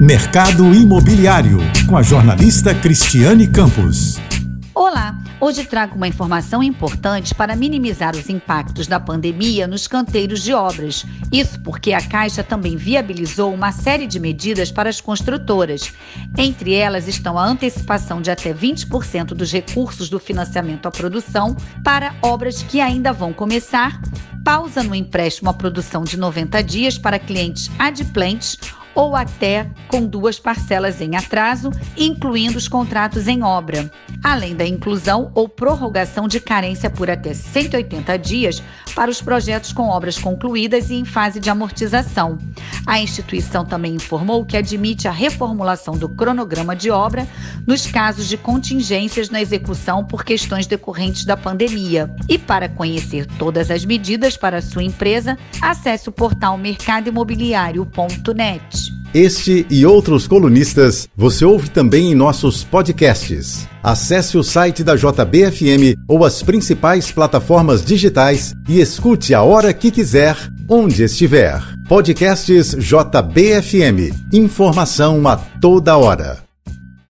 Mercado Imobiliário, com a jornalista Cristiane Campos. Olá, hoje trago uma informação importante para minimizar os impactos da pandemia nos canteiros de obras. Isso porque a Caixa também viabilizou uma série de medidas para as construtoras. Entre elas estão a antecipação de até 20% dos recursos do financiamento à produção para obras que ainda vão começar, pausa no empréstimo à produção de 90 dias para clientes adimplentes ou até com 2 parcelas em atraso, incluindo os contratos em obra, além da inclusão ou prorrogação de carência por até 180 dias para os projetos com obras concluídas e em fase de amortização. A instituição também informou que admite a reformulação do cronograma de obra nos casos de contingências na execução por questões decorrentes da pandemia. E para conhecer todas as medidas para a sua empresa, acesse o portal mercadoimobiliario.net. Este e outros colunistas você ouve também em nossos podcasts. Acesse o site da JBFM ou as principais plataformas digitais e escute a hora que quiser, onde estiver. Podcasts JBFM. Informação a toda hora.